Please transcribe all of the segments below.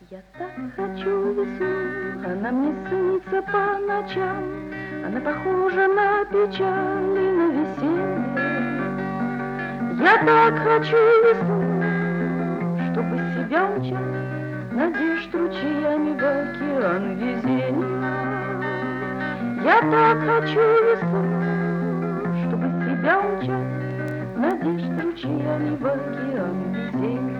Я так хочу весну, она мне снится по ночам, она похожа на печаль и на веселье. Я так хочу весну, чтобы себя умчать, надежд ручьями в океан везения. Я так хочу весну, чтобы себя умчать, надежд ручьями в океан везения.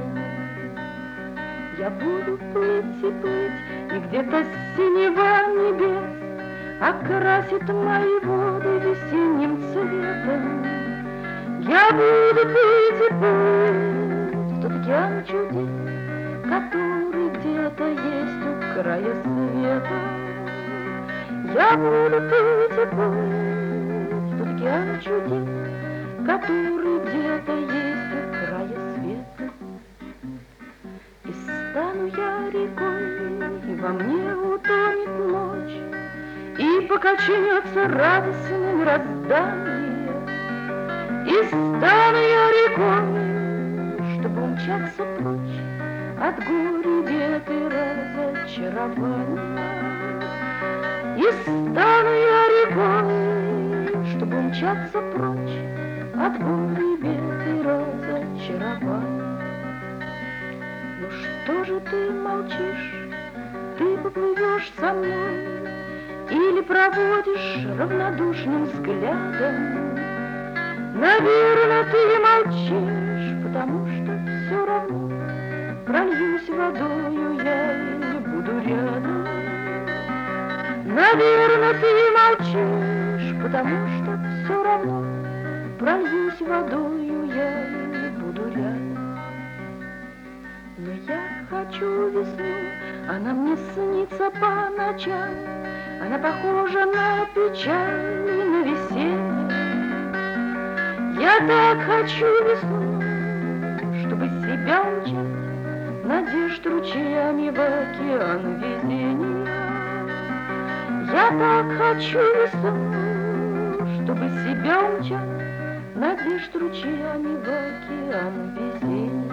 Я буду плыть и плыть, и где-то синева небес окрасит мои воды весенним цветом. Я буду плыть и плыть в тот океан чудес, который где-то есть у края света. Я буду плыть и плыть в тот океан чудес, который где-то есть у края света. И стану я рекой, и во мне утонет ночь, и покачнется радостное мироздание. И стану я рекой, чтобы умчаться прочь от горя, бед и разочарования. И стану я рекой, чтобы умчаться прочь от горя, бед и разочарования. Ну что же ты молчишь? Ты поплывешь со мной или проводишь равнодушным взглядом? Наверное, ты молчишь, потому что все равно прольюсь водою я и буду рядом. Наверное, ты молчишь, потому что все равно прольюсь водою я и буду рядом. Но я хочу весну, она мне снится по ночам, она похожа на печаль и на веселье. Я так хочу весну, чтобы себя умчать, надежд ручьями в океан везения. Я так хочу весну, чтобы себя умчать, надежд ручьями в океан везения.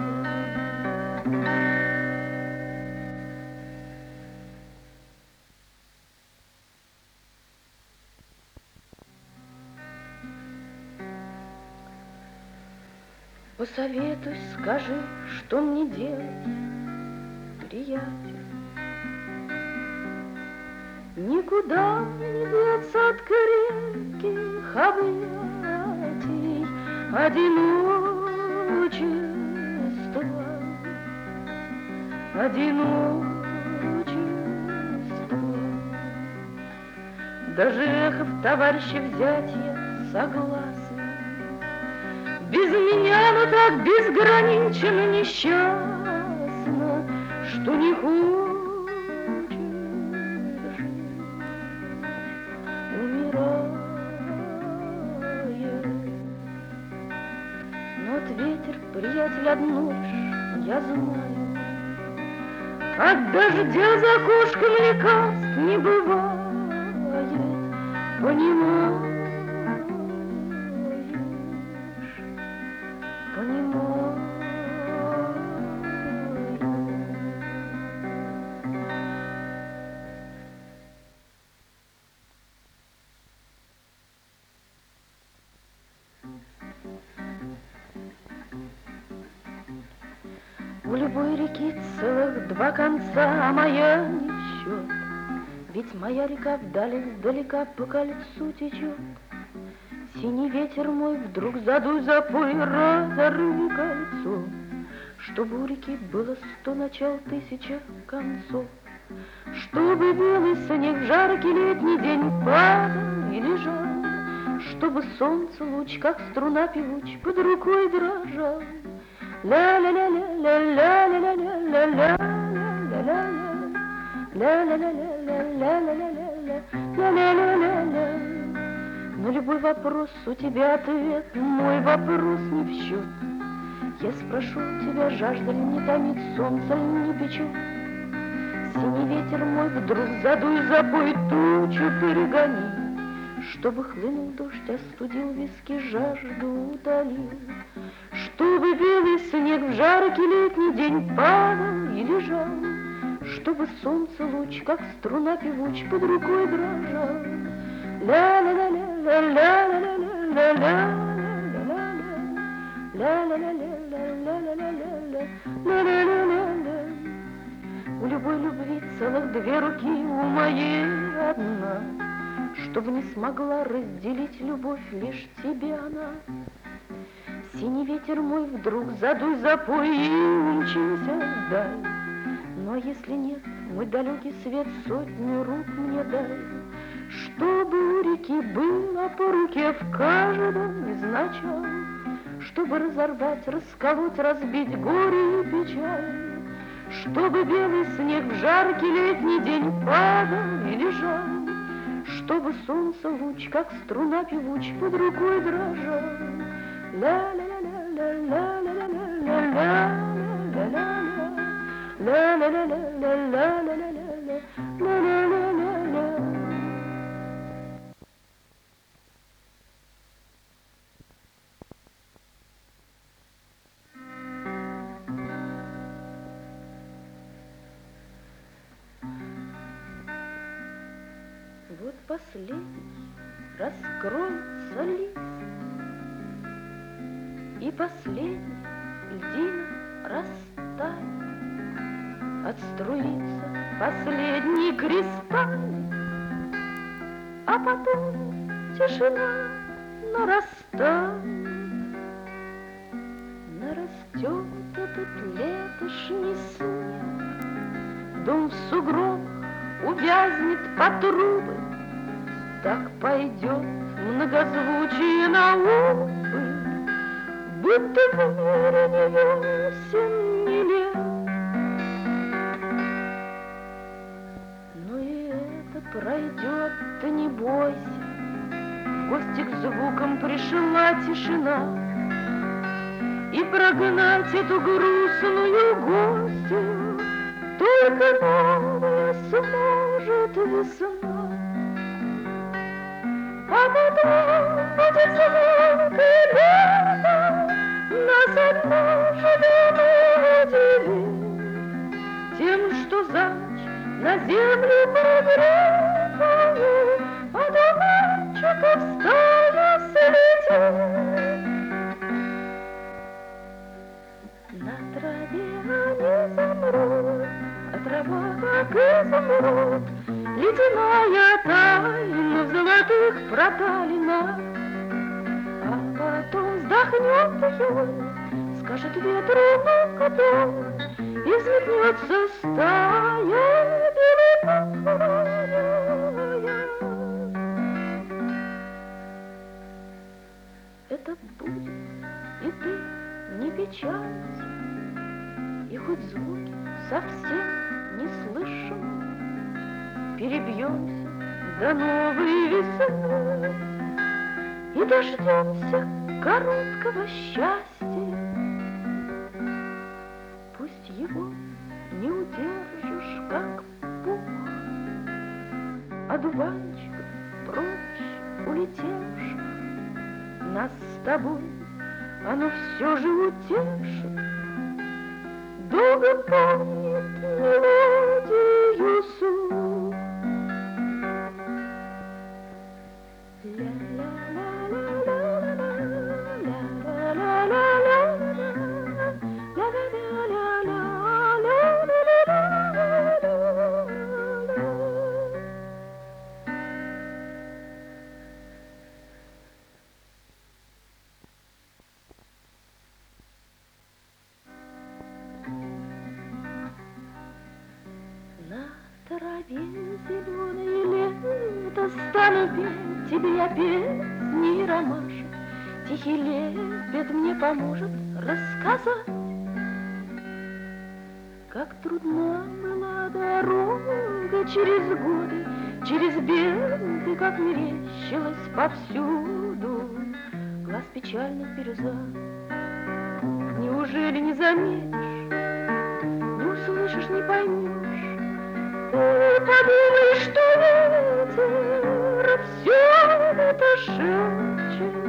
Посоветуй, скажи, что мне делать, приятель. Никуда не деться от крепких объятий одиночества, одиночества. Даже эхо в товарища взятия согласны. Без меня, но так безгранично несчастна, что не хочет жить, умирая. Но от ветер, приятель, одно лишь я знаю, от дождя за окошком лекарств не бывает, понимаю. У любой реки целых два конца, а моя не в счет. Ведь моя река вдали издалека по кольцу течет. Синий ветер мой, вдруг задуй, запой, разорви кольцо, чтобы у реки было 100 начал, 1000 концов. Чтобы белый снег в жаркий летний день падал и лежал, чтобы солнце луч, как струна певуч, под рукой дрожал. На любой вопрос у тебя ответ, мой вопрос не в счет. Я спрошу тебя, жажда ли не томит, солнце ли не печет. Синий ветер мой, вдруг задуй, запой, тучу перегони, чтобы хлынул дождь, остудил виски, жажду утолил. Чтобы белый снег в жаркий летний день падал и лежал, чтобы солнце луч, как струна певуч, под рукой дрожал. У любой любви целых две руки, у моей одна, чтоб не смогла разделить любовь лишь тебе она. Синий ветер мой, вдруг задуй, запой и умчимся вдаль. Но если нет, мой далекий свет, сотню рук мне дай, чтобы у реки было по руке в каждом из начал, чтобы разорвать, расколоть, разбить горе и печаль, чтобы белый снег в жаркий летний день падал и лежал, чтобы солнце луч, как струна певуч, под рукой дрожал. Вот последний раскроется лист, и последний льдина растает, отструится последний кристалл, а потом тишина нарастает. Нарастет этот летошний снег, дом в сугробах увязнет по трубы, так пойдет многозвучие наубы, будто в мире не весен, не лет. Но и это пройдет, ты не бойся, в гости к звукам пришла тишина, и прогнать эту грустную гостью только новая сможет весна. А потом будет звук и лето, нас однажды удивит тем, что за ночь на землю прибрежет, а до мальчика в стаю слетит. На траве они замрут, а трава как изумруд, ледяная тайна в золотых проталинах. А потом вздохнет июнь, скажет ветру ну-ка дом, и взметнется стая белокурая. Это будет, и ты не печалься, и хоть звуки совсем не слышим, перебьемся до новой весны и дождемся короткого счастья. Пусть его не удержишь, как пух, одуванчиков прочь улетевших, нас с тобой оно все же утешит, долго помнит мелодию слух. Траве зеленой лето стану петь тебе я песни и ромашек, тихий лепет мне поможет рассказать, как трудна была дорога через годы, через беды, как мерещилась повсюду глаз печальных бирюза. Неужели не заметишь, не услышишь, не поймешь? Подумай, что ветер все это шепчет.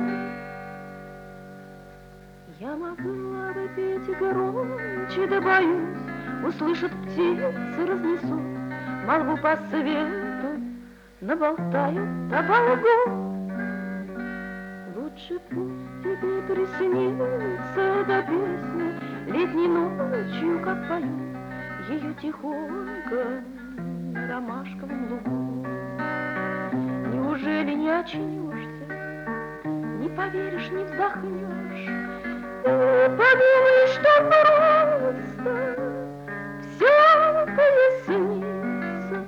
Я могла бы петь громче, да боюсь, услышат птицы, разнесут молву по свету, наболтают оболгу. Лучше пусть тебе приснится эта песня летней ночью, как поют ее тихонько на ромашковом лугу. Неужели не очнешься, не поверишь, не вздохнешь, подумай, что просто все пояснится.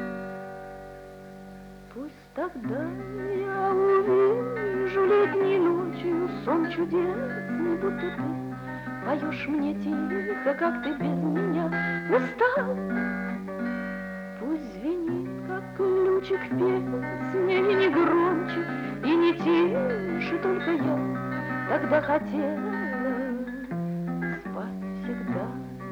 Пусть тогда я увижу летней ночью сон чудесный, будто ты поешь мне тихо, как ты без меня устал. Пусть звенит, как ключик песня, и не громче, и не тише, только я тогда хотела спать всегда.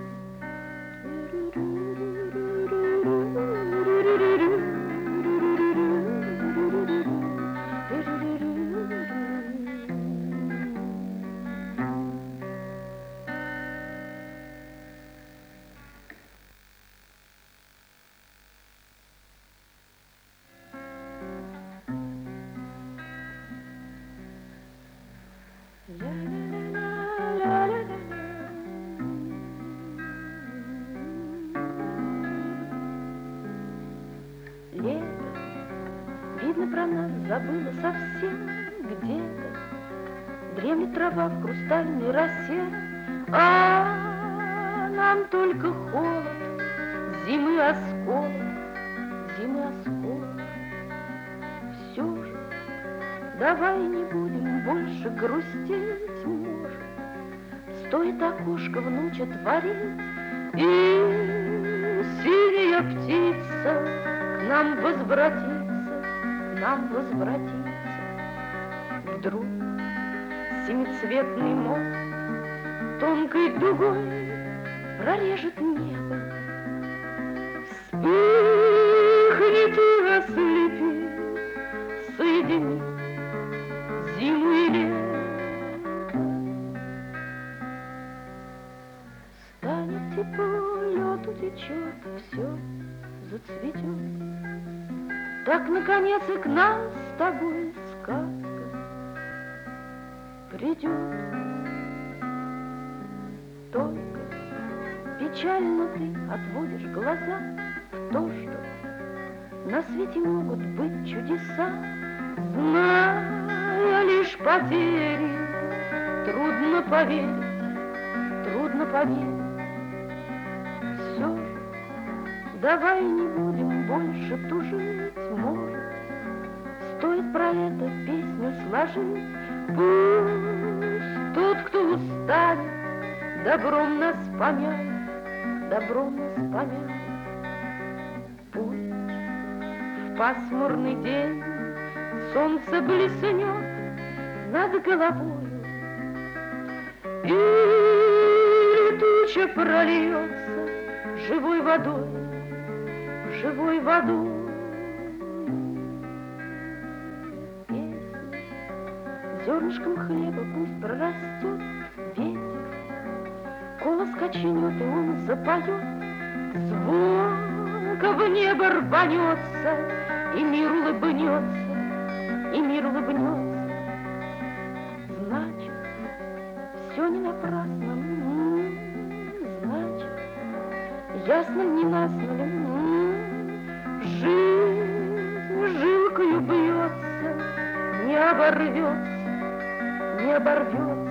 Лето, видно, про нас забыла совсем где-то. Дремлет трава в хрустальной росе, а нам только холод, зимы осколок, зимы осколок. Все же давай не будем больше грустить, может. Стоит окошко в ночь отворить, и синяя птица к нам возвратится, к нам возвратится. Вдруг семицветный мост тонкой дугой прорежет небо, вспыхнет и ослепит, соединит зиму и лето. Станет тепло, лед утечет, все зацветет. Так, наконец, и к нам с тобой сказка придет. Только печально ты отводишь глаза в то, что на свете могут быть чудеса. Зная лишь потери, трудно поверить, трудно поверить. Все же давай не будем больше тужить, может, стоит про это песню сложить. Пусть тот, кто устанет, добром нас помянет, добром нас помянет. Пусть в пасмурный день солнце блеснет над головою, и туча прольется живой водой, живой водой. Песня зернышком хлеба пусть прорастет ветер, голос качнет, и он запоет, звонко в небо рванется, и мир улыбнется, и мир улыбнется. Значит, все не напрасно, значит, ясно не насно ли, жизнь жилкою бьется, не оборвется, не оборвется.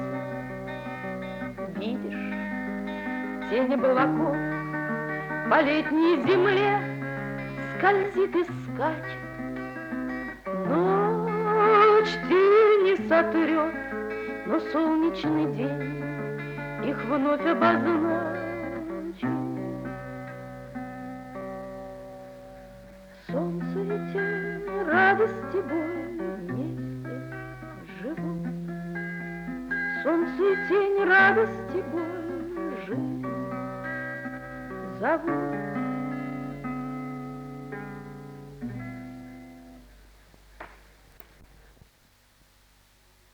Видишь, тень облаков по летней земле скользит и скачет. Ночь тени сотрет, но солнечный день их вновь обозначит. Солнце и тень, радость и боль вместе живут. Солнце и тень, радость и боль, жизнь зовут.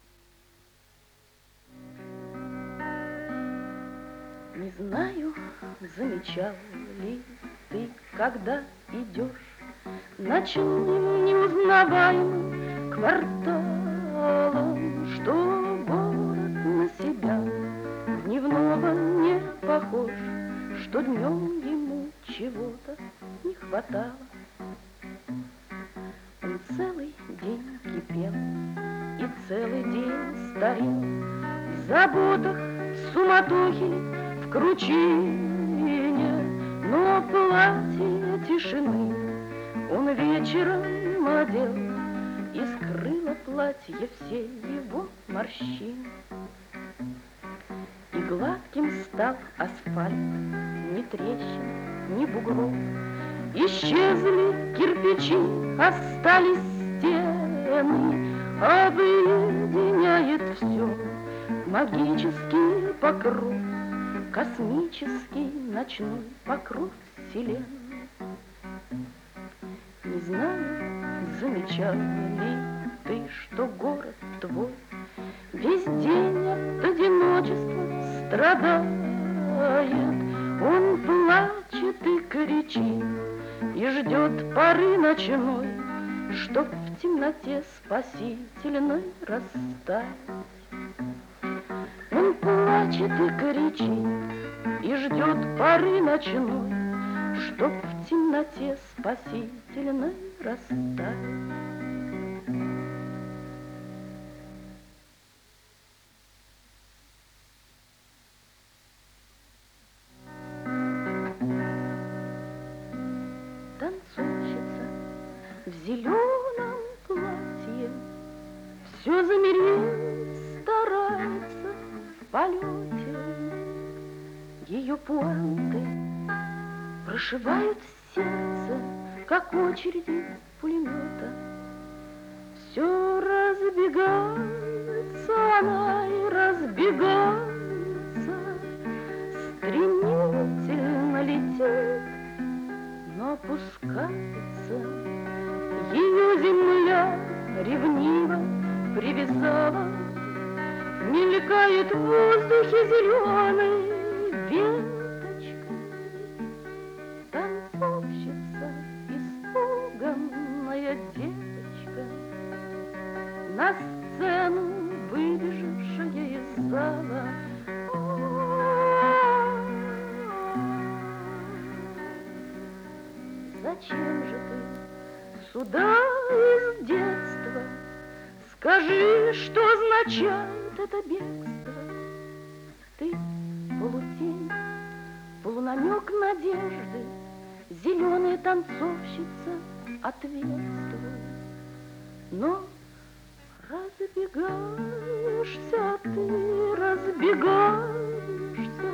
Не знаю, замечал ли ты, когда идешь ночным неузнаваемым кварталом, что город на себя дневного не похож, что днем ему чего-то не хватало. Он целый день кипел и целый день старел в заботах, в суматохе, в кручине, но платье тишины он вечером одел, и скрыло платье все его морщины. И гладким стал асфальт, ни трещин, ни бугров. Исчезли кирпичи, остались стены, объединяет все магический покров, космический ночной покров вселенной. Не знаю, замечал ли ты, что город твой весь день от одиночества страдает. Он плачет и кричит, и ждет поры ночной, чтоб в темноте спасительной растаять. Он плачет и кричит, и ждет поры ночной, чтоб в темноте спасительной растаять. Танцовщица в зеленом платье все замереть старается в полете. Ее пуанты прошивают сердце, как очереди пулемета. Все разбегается она и разбегается, стремительно летит, но опускается. Ее земля ревниво привязала, мелькает в воздухе зеленой веточкой. Танцовщица, испуганная деточка, на сцену выбежавшая из зала. Зачем же ты сюда из детства? Скажи, что означает это бегство? Ты полутень, полунамек надежды, зеленая танцовщица, ответствуй. Но разбегаешься ты, разбегаешься,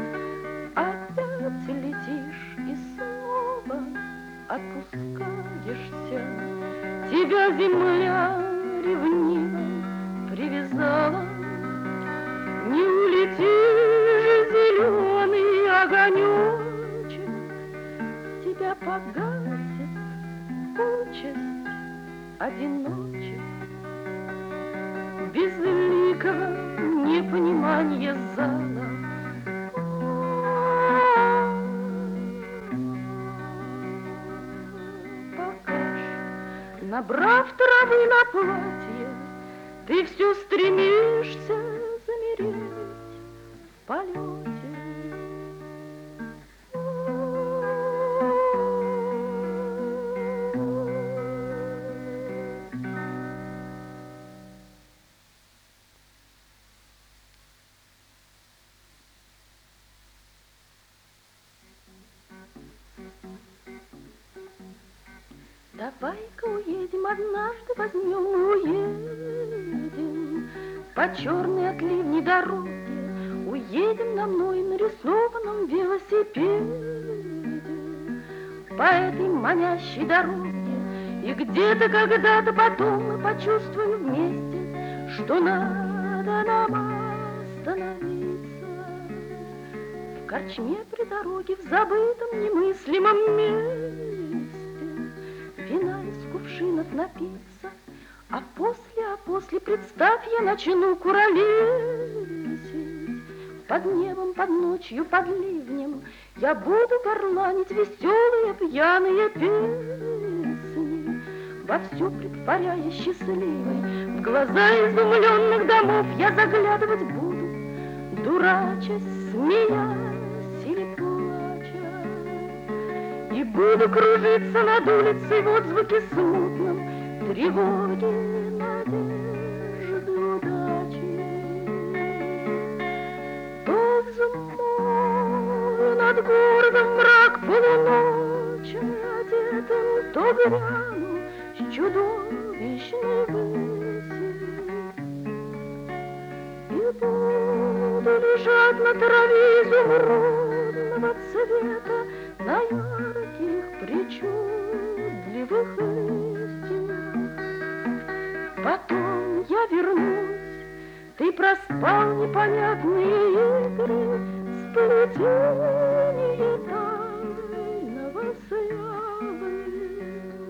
опять летишь и снова отпускаешься. Тебя земля ревниво привязала, не улетишь, зеленый огонечек, тебя погасит участь одиночек. Безликого непонимания зала. Пока ж, набрав травы на платье, ты все стремишься замереть в полете. Давай-ка уедем, однажды возьмем и уедем по черной от ливней дороге, уедем на мной нарисованном велосипеде по этой манящей дороге, и где-то когда-то потом мы почувствуем вместе, что надо нам остановиться в корчме при дороге, в забытом немыслимом месте. Вина из кувшинов напиться, а после, представь, я начну куролесить под небом, под ночью, под ливнем, Я буду горланить веселые пьяные песни, вовсю притворяя счастливой. В глаза изумленных домов я заглядывать буду, дурачась, смеясь или плача. И буду кружиться над улицей в отзвуке смутном тревоги, надежды, удачи. То взмою над городом мрак полуночный одетым, то гряну с чудовищной выси. И буду лежать на траве изумрудного цвета, на ярких причудливых листьях. Потом я вернусь, ты проспал непонятные игры, сплетение тайного связаны.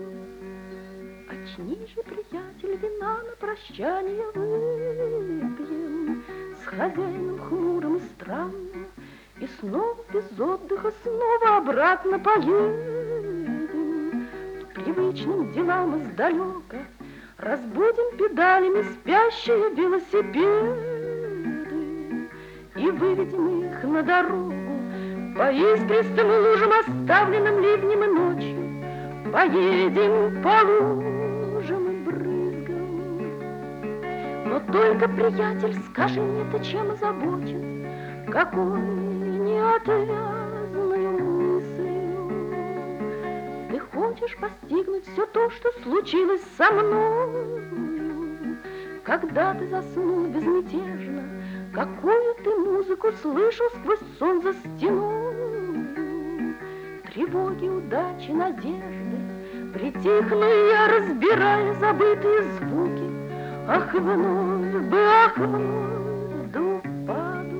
Очнись же, приятель, вина на прощание выпьем с хозяином хмурым и странным, и снова без отдыха снова обратно поедем к привычным делам издалека. Разбудим педалями спящие велосипеды и выведем их на дорогу по искристым лужам, оставленным ливнем и ночью. Поедем по лужам и брызгам. Но только, приятель, скажи мне, ты чем озабочен, какой неотвязной мыслью? Ты хочешь постигнуть все то, что случилось со мною, когда ты заснул безмятежно? Какую ты музыку слышал сквозь сон за стеной? Тревоги, удачи, надежды. Притихну я, разбирая забытые звуки. Ах, вновь бы, ах, вновь да упаду.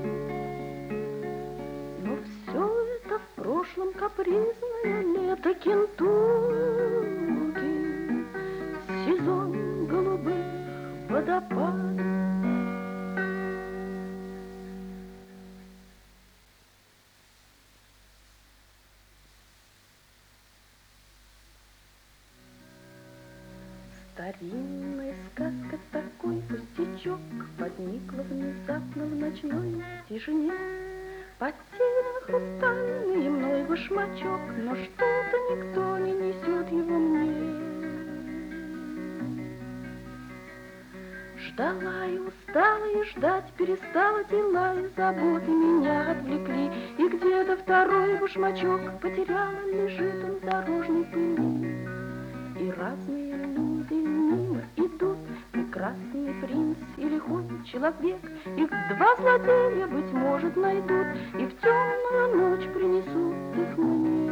Но все это в прошлом капризное лето Кентукки, сезон голубых водопадов. Старинная сказка, такой пустячок, возникла внезапно в ночной тишине. Потерян хрустальный мной башмачок, но что-то никто не несет его мне. Ждала и устала, и ждать перестала, дела и заботы меня отвлекли. И где-то второй башмачок потеряла, лежит он в дорожной пыли. И разные люди мимо идут, прекрасный принц и лихой человек. Их два злодея, быть может, найдут и в темную ночь принесут их мне.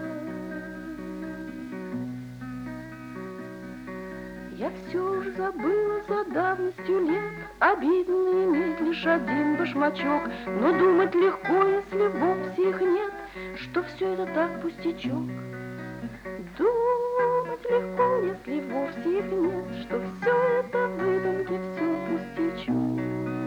Я все уже забыла за давностью лет, обидно иметь лишь один башмачок, но думать легко, если вовсе их нет, что все это так пустячок. Думать легко, если вовсе их нет, что все это выдумки, все пустячок.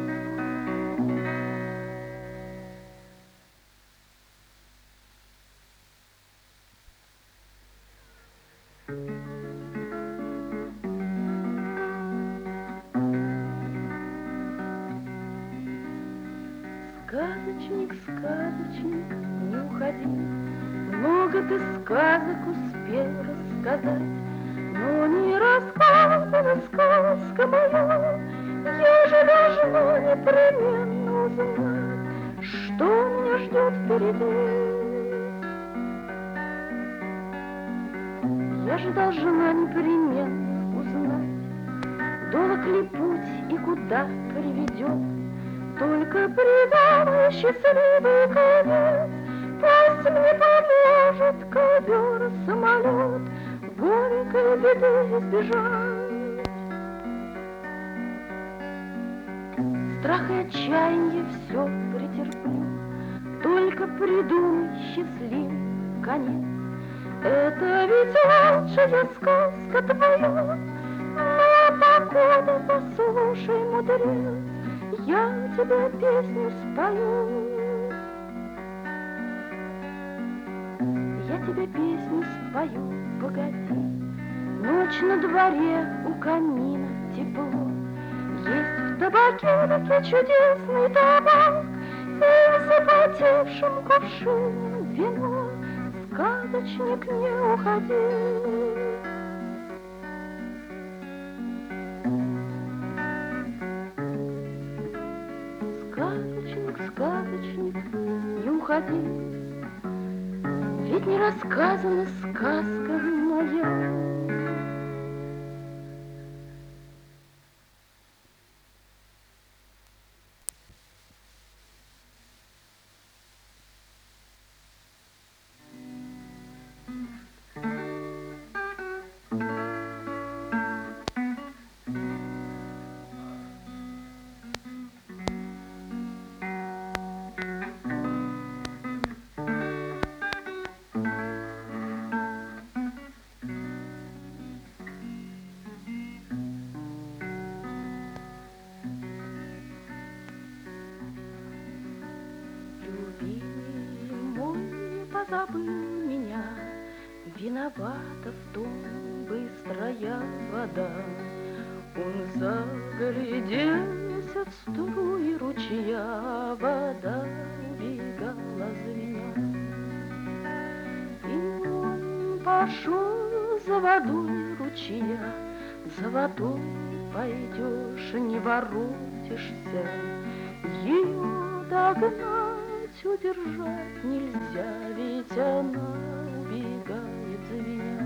Сказочник, сказочник, не уходи, много ты сказок успел рассказать, но не рассказана сказка моя. Я же должна непременно узнать, что меня ждет впереди. Я же должна непременно узнать, долг ли путь и куда приведет. Только придумай счастливый конец, пусть мне поможет ковер-самолет горькой беды избежать. Страх и отчаяние все претерплю, только придумай счастливый конец. Это ведь лучшая сказка твоя, но покуда послушай, мудрец, я тебе песню спою. тебе песню спою, погоди. Ночь на дворе, у камина тепло, есть в табакерке чудесный табак, и в запотевшем кувшине вино. Сказочник, не уходи. Сказочник, сказочник, не уходи, ведь не рассказана сказка моя. Забыл меня, виновата в том быстрая вода. Он загляделся в струи ручья, вода убегала звеня. И он пошел за водой ручья, за водой пойдешь, не воротишься, ее догнать, удержать нельзя, ведь она убегает звеня.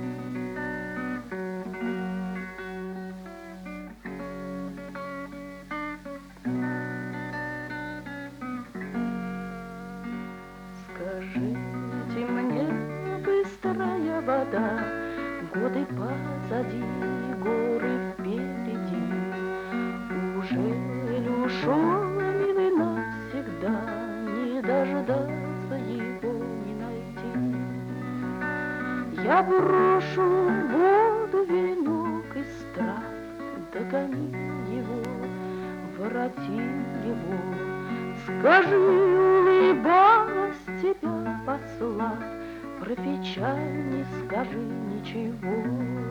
Скажите мне, быстрая вода, годы позади, горы впереди, ужель ушел милый навсегда? Дождаться его не найти. Я брошу в воду венок из трав, догони его, вороти его. Скажи, улыбалась тебя послав, про печаль не скажи ничего.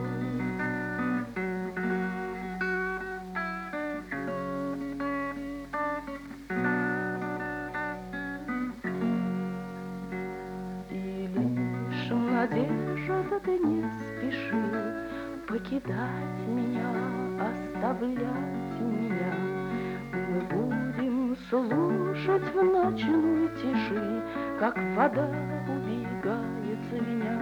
Надежда, ты не спеши покидать меня, оставлять меня. Мы будем слушать в ночной тиши, как вода убегает звеня.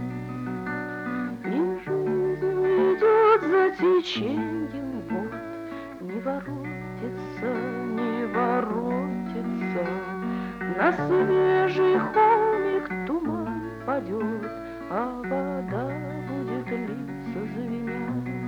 И жизнь идет за течением год, не воротится, не воротится. На свежий холмик туман падет, а вода будет литься звеня.